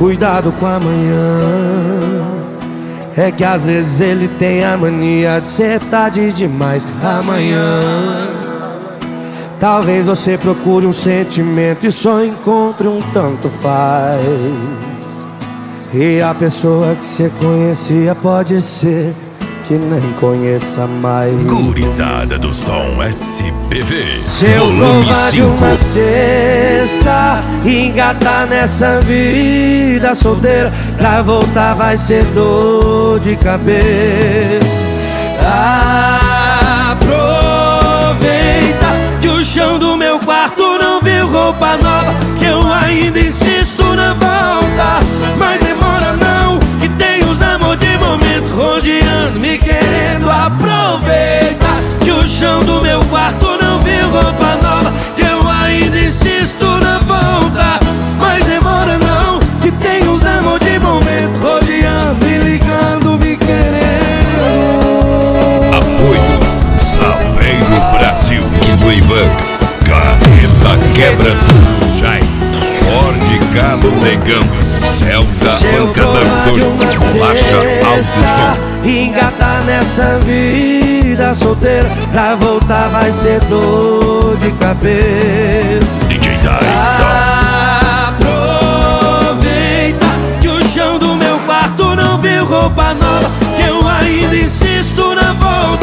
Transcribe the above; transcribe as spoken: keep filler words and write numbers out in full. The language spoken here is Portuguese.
cuidado com amanhã. É que às vezes ele tem a mania de ser tarde demais. Amanhã talvez você procure um sentimento e só encontre um tanto faz. E a pessoa que você conhecia pode ser que nem conheça mais. Gurizada do Som S P V, Se eu volume provar de uma cinco. cesta e engatar nessa vida solteira, pra voltar vai ser dor de cabeça. Aproveita que o chão do meu quarto não viu roupa nova, que eu ainda insisto na volta. Mas demora não, que tem os amor de momento rodeando, me querendo. Aproveita que o chão do meu quarto não viu roupa nova, que eu ainda insisto na volta. Mas demora não, que tem os amor de momento rodeando, me ligando, me querendo. Apoio Saveiro Brasil do Ivan, Carreta Quebra Tudo, Jai, Ford Galo Negão, Zelda Pancadão, Bolacha Alto Som. Engatar nessa vida solteira, pra voltar vai ser dor de cabeça. D J Dyson. Aproveita que o chão do meu quarto não viu roupa nova, que eu ainda insisto na volta.